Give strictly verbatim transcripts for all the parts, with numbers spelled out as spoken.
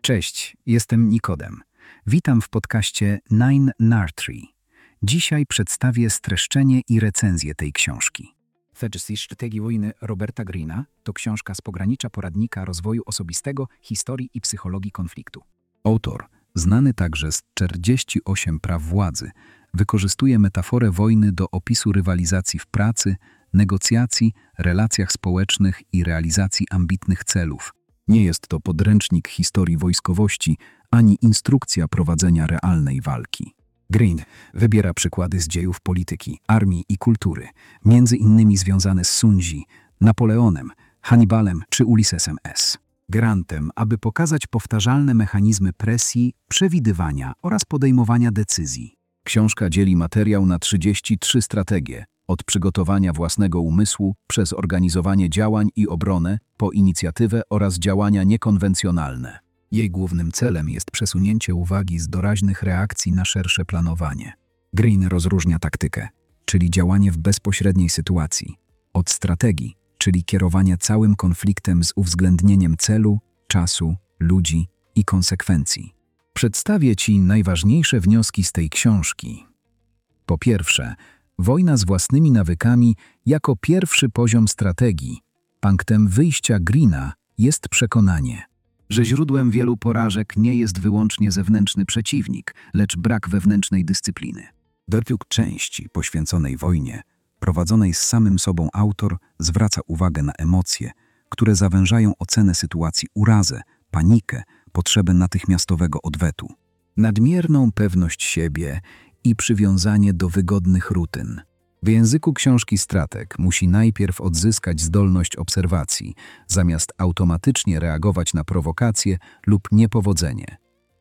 Cześć, jestem Nikodem. Witam w podcaście Nine Nartree. Dzisiaj przedstawię streszczenie i recenzję tej książki. Strategia strategii wojny Roberta Greena to książka z pogranicza poradnika rozwoju osobistego, historii i psychologii konfliktu. Autor, znany także z czterdziestu ośmiu praw władzy, wykorzystuje metaforę wojny do opisu rywalizacji w pracy, negocjacji, relacjach społecznych i realizacji ambitnych celów. Nie jest to podręcznik historii wojskowości, ani instrukcja prowadzenia realnej walki. Green wybiera przykłady z dziejów polityki, armii i kultury, między innymi związane z Sun Tzu, Napoleonem, Hannibalem czy Ulyssesem S. Grantem, aby pokazać powtarzalne mechanizmy presji, przewidywania oraz podejmowania decyzji. Książka dzieli materiał na trzydzieści trzy strategie, od przygotowania własnego umysłu, przez organizowanie działań i obronę, po inicjatywę oraz działania niekonwencjonalne. Jej głównym celem jest przesunięcie uwagi z doraźnych reakcji na szersze planowanie. Green rozróżnia taktykę, czyli działanie w bezpośredniej sytuacji, od strategii, czyli kierowanie całym konfliktem z uwzględnieniem celu, czasu, ludzi i konsekwencji. Przedstawię Ci najważniejsze wnioski z tej książki. Po pierwsze, wojna z własnymi nawykami jako pierwszy poziom strategii. Punktem wyjścia Greena jest przekonanie, że źródłem wielu porażek nie jest wyłącznie zewnętrzny przeciwnik, lecz brak wewnętrznej dyscypliny. Według części poświęconej wojnie, prowadzonej z samym sobą autor zwraca uwagę na emocje, które zawężają ocenę sytuacji, urazę, panikę, potrzebę natychmiastowego odwetu, nadmierną pewność siebie i przywiązanie do wygodnych rutyn. W języku książki strateg musi najpierw odzyskać zdolność obserwacji, zamiast automatycznie reagować na prowokacje lub niepowodzenie.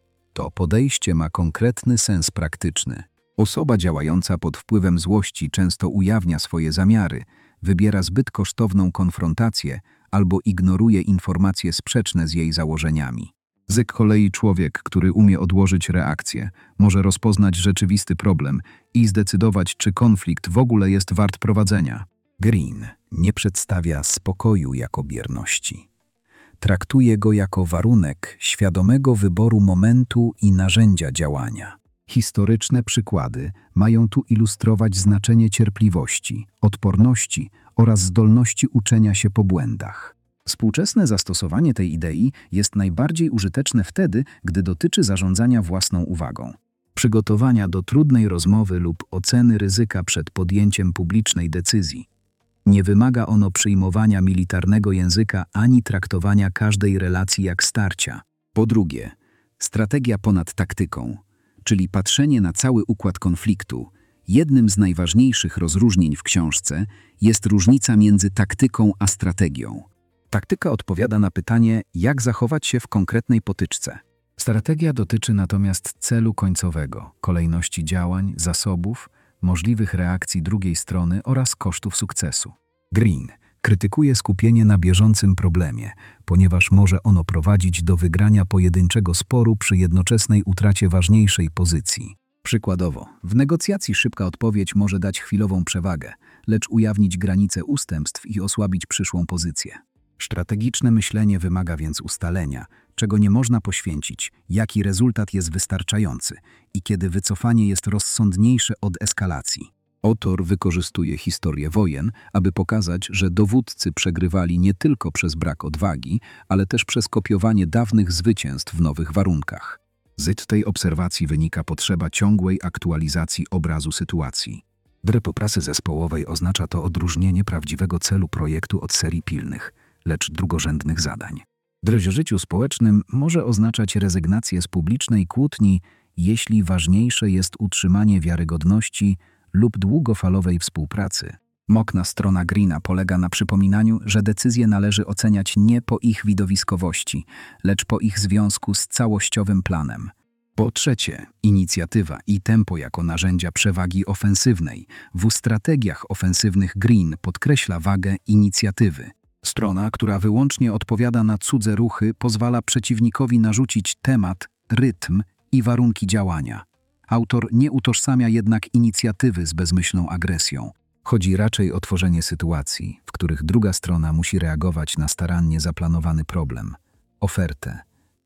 To podejście ma konkretny sens praktyczny. Osoba działająca pod wpływem złości często ujawnia swoje zamiary, wybiera zbyt kosztowną konfrontację albo ignoruje informacje sprzeczne z jej założeniami. Z kolei człowiek, który umie odłożyć reakcję, może rozpoznać rzeczywisty problem i zdecydować, czy konflikt w ogóle jest wart prowadzenia. Green nie przedstawia spokoju jako bierności. Traktuje go jako warunek świadomego wyboru momentu i narzędzia działania. Historyczne przykłady mają tu ilustrować znaczenie cierpliwości, odporności oraz zdolności uczenia się po błędach. Współczesne zastosowanie tej idei jest najbardziej użyteczne wtedy, gdy dotyczy zarządzania własną uwagą, przygotowania do trudnej rozmowy lub oceny ryzyka przed podjęciem publicznej decyzji. Nie wymaga ono przyjmowania militarnego języka ani traktowania każdej relacji jak starcia. Po drugie, strategia ponad taktyką, czyli patrzenie na cały układ konfliktu. Jednym z najważniejszych rozróżnień w książce jest różnica między taktyką a strategią. Taktyka odpowiada na pytanie, jak zachować się w konkretnej potyczce. Strategia dotyczy natomiast celu końcowego, kolejności działań, zasobów, możliwych reakcji drugiej strony oraz kosztów sukcesu. Green krytykuje skupienie na bieżącym problemie, ponieważ może ono prowadzić do wygrania pojedynczego sporu przy jednoczesnej utracie ważniejszej pozycji. Przykładowo, w negocjacji szybka odpowiedź może dać chwilową przewagę, lecz ujawnić granice ustępstw i osłabić przyszłą pozycję. Strategiczne myślenie wymaga więc ustalenia, czego nie można poświęcić, jaki rezultat jest wystarczający i kiedy wycofanie jest rozsądniejsze od eskalacji. Autor wykorzystuje historię wojen, aby pokazać, że dowódcy przegrywali nie tylko przez brak odwagi, ale też przez kopiowanie dawnych zwycięstw w nowych warunkach. Z tej obserwacji wynika potrzeba ciągłej aktualizacji obrazu sytuacji. W pracy zespołowej oznacza to odróżnienie prawdziwego celu projektu od serii pilnych, lecz drugorzędnych zadań. W życiu społecznym może oznaczać rezygnację z publicznej kłótni, jeśli ważniejsze jest utrzymanie wiarygodności lub długofalowej współpracy. Mocna strona Greena polega na przypominaniu, że decyzje należy oceniać nie po ich widowiskowości, lecz po ich związku z całościowym planem. Po trzecie, inicjatywa i tempo jako narzędzia przewagi ofensywnej. W strategiach ofensywnych Green podkreśla wagę inicjatywy. Strona, która wyłącznie odpowiada na cudze ruchy, pozwala przeciwnikowi narzucić temat, rytm i warunki działania. Autor nie utożsamia jednak inicjatywy z bezmyślną agresją. Chodzi raczej o tworzenie sytuacji, w których druga strona musi reagować na starannie zaplanowany problem, ofertę,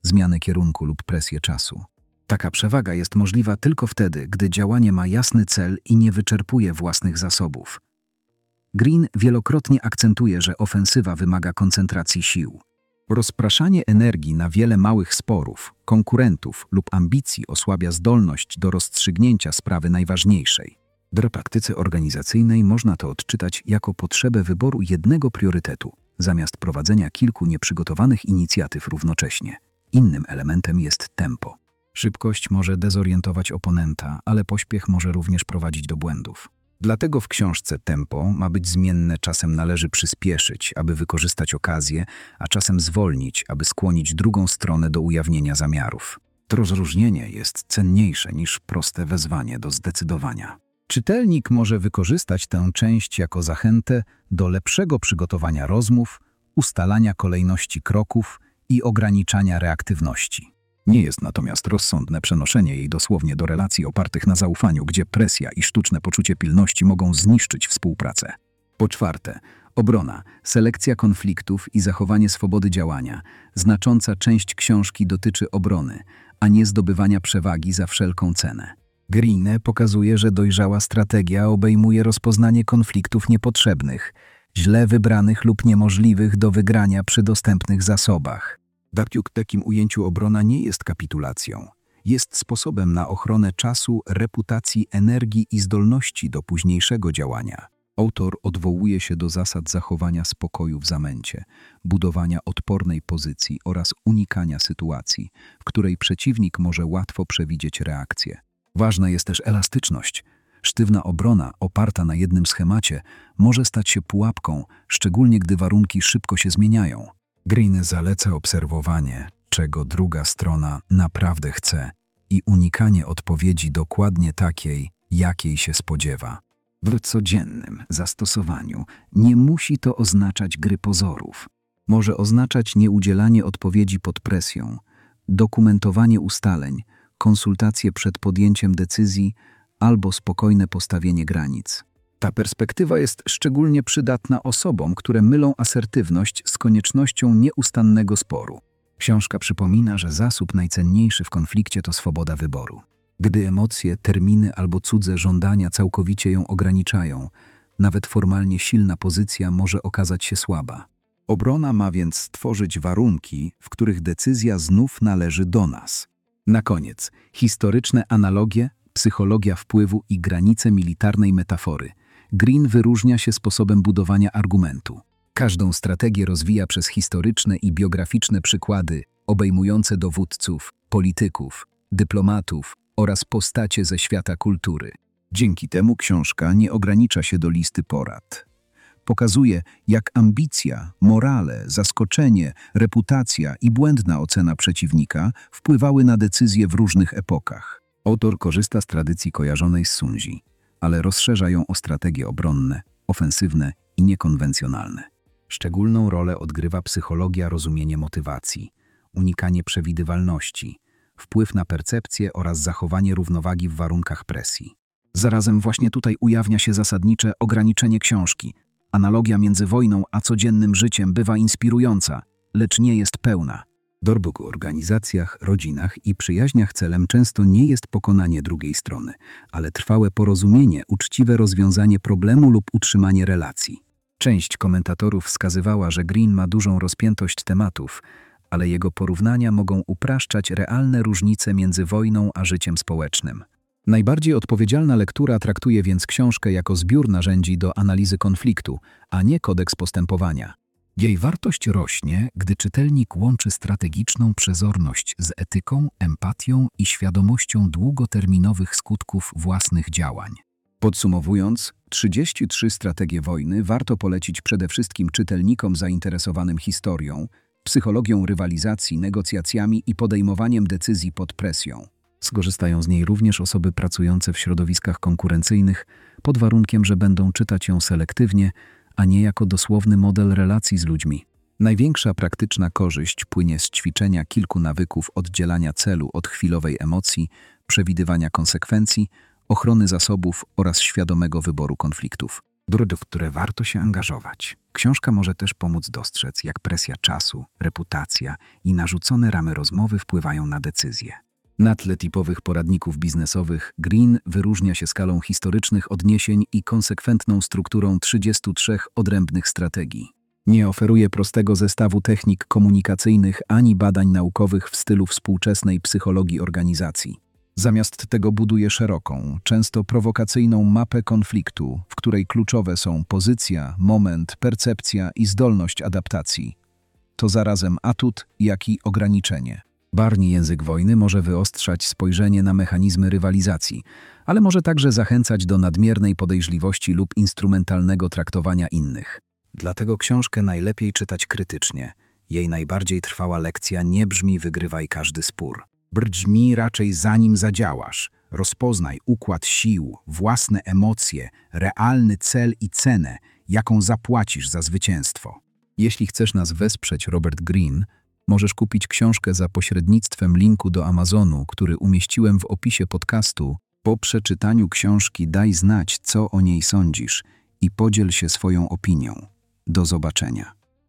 zmianę kierunku lub presję czasu. Taka przewaga jest możliwa tylko wtedy, gdy działanie ma jasny cel i nie wyczerpuje własnych zasobów. Green wielokrotnie akcentuje, że ofensywa wymaga koncentracji sił. Rozpraszanie energii na wiele małych sporów, konkurentów lub ambicji osłabia zdolność do rozstrzygnięcia sprawy najważniejszej. W praktyce organizacyjnej można to odczytać jako potrzebę wyboru jednego priorytetu, zamiast prowadzenia kilku nieprzygotowanych inicjatyw równocześnie. Innym elementem jest tempo. Szybkość może dezorientować oponenta, ale pośpiech może również prowadzić do błędów. Dlatego w książce tempo ma być zmienne, czasem należy przyspieszyć, aby wykorzystać okazję, a czasem zwolnić, aby skłonić drugą stronę do ujawnienia zamiarów. To rozróżnienie jest cenniejsze niż proste wezwanie do zdecydowania. Czytelnik może wykorzystać tę część jako zachętę do lepszego przygotowania rozmów, ustalania kolejności kroków i ograniczania reaktywności. Nie jest natomiast rozsądne przenoszenie jej dosłownie do relacji opartych na zaufaniu, gdzie presja i sztuczne poczucie pilności mogą zniszczyć współpracę. Po czwarte, obrona, selekcja konfliktów i zachowanie swobody działania. Znacząca część książki dotyczy obrony, a nie zdobywania przewagi za wszelką cenę. Green pokazuje, że dojrzała strategia obejmuje rozpoznanie konfliktów niepotrzebnych, źle wybranych lub niemożliwych do wygrania przy dostępnych zasobach. W takim ujęciu obrona nie jest kapitulacją. Jest sposobem na ochronę czasu, reputacji, energii i zdolności do późniejszego działania. Autor odwołuje się do zasad zachowania spokoju w zamęcie, budowania odpornej pozycji oraz unikania sytuacji, w której przeciwnik może łatwo przewidzieć reakcję. Ważna jest też elastyczność. Sztywna obrona oparta na jednym schemacie może stać się pułapką, szczególnie gdy warunki szybko się zmieniają. Green zaleca obserwowanie, czego druga strona naprawdę chce i unikanie odpowiedzi dokładnie takiej, jakiej się spodziewa. W codziennym zastosowaniu nie musi to oznaczać gry pozorów. Może oznaczać nieudzielanie odpowiedzi pod presją, dokumentowanie ustaleń, konsultacje przed podjęciem decyzji albo spokojne postawienie granic. Ta perspektywa jest szczególnie przydatna osobom, które mylą asertywność z koniecznością nieustannego sporu. Książka przypomina, że zasób najcenniejszy w konflikcie to swoboda wyboru. Gdy emocje, terminy albo cudze żądania całkowicie ją ograniczają, nawet formalnie silna pozycja może okazać się słaba. Obrona ma więc stworzyć warunki, w których decyzja znów należy do nas. Na koniec, historyczne analogie, psychologia wpływu i granice militarnej metafory. Green wyróżnia się sposobem budowania argumentu. Każdą strategię rozwija przez historyczne i biograficzne przykłady obejmujące dowódców, polityków, dyplomatów oraz postacie ze świata kultury. Dzięki temu książka nie ogranicza się do listy porad. Pokazuje, jak ambicja, morale, zaskoczenie, reputacja i błędna ocena przeciwnika wpływały na decyzje w różnych epokach. Autor korzysta z tradycji kojarzonej z Sunzi, ale rozszerza ją o strategie obronne, ofensywne i niekonwencjonalne. Szczególną rolę odgrywa psychologia, rozumienie motywacji, unikanie przewidywalności, wpływ na percepcję oraz zachowanie równowagi w warunkach presji. Zarazem właśnie tutaj ujawnia się zasadnicze ograniczenie książki. Analogia między wojną a codziennym życiem bywa inspirująca, lecz nie jest pełna. W organizacjach, rodzinach i przyjaźniach celem często nie jest pokonanie drugiej strony, ale trwałe porozumienie, uczciwe rozwiązanie problemu lub utrzymanie relacji. Część komentatorów wskazywała, że Green ma dużą rozpiętość tematów, ale jego porównania mogą upraszczać realne różnice między wojną a życiem społecznym. Najbardziej odpowiedzialna lektura traktuje więc książkę jako zbiór narzędzi do analizy konfliktu, a nie kodeks postępowania. Jej wartość rośnie, gdy czytelnik łączy strategiczną przezorność z etyką, empatią i świadomością długoterminowych skutków własnych działań. Podsumowując, trzydzieści trzy strategie wojny warto polecić przede wszystkim czytelnikom zainteresowanym historią, psychologią rywalizacji, negocjacjami i podejmowaniem decyzji pod presją. Skorzystają z niej również osoby pracujące w środowiskach konkurencyjnych, pod warunkiem, że będą czytać ją selektywnie, a nie jako dosłowny model relacji z ludźmi. Największa praktyczna korzyść płynie z ćwiczenia kilku nawyków oddzielania celu od chwilowej emocji, przewidywania konsekwencji, ochrony zasobów oraz świadomego wyboru konfliktów. Drudy, w które warto się angażować. Książka może też pomóc dostrzec, jak presja czasu, reputacja i narzucone ramy rozmowy wpływają na decyzje. Na tle tipowych poradników biznesowych Green wyróżnia się skalą historycznych odniesień i konsekwentną strukturą trzydziestu trzech odrębnych strategii. Nie oferuje prostego zestawu technik komunikacyjnych ani badań naukowych w stylu współczesnej psychologii organizacji. Zamiast tego buduje szeroką, często prowokacyjną mapę konfliktu, w której kluczowe są pozycja, moment, percepcja i zdolność adaptacji. To zarazem atut, jak i ograniczenie. Barni język wojny może wyostrzać spojrzenie na mechanizmy rywalizacji, ale może także zachęcać do nadmiernej podejrzliwości lub instrumentalnego traktowania innych. Dlatego książkę najlepiej czytać krytycznie. Jej najbardziej trwała lekcja nie brzmi "wygrywaj każdy spór". Brzmi raczej "zanim zadziałasz". Rozpoznaj układ sił, własne emocje, realny cel i cenę, jaką zapłacisz za zwycięstwo. Jeśli chcesz nas wesprzeć, Robert Greene, możesz kupić książkę za pośrednictwem linku do Amazonu, który umieściłem w opisie podcastu. Po przeczytaniu książki daj znać, co o niej sądzisz i podziel się swoją opinią. Do zobaczenia.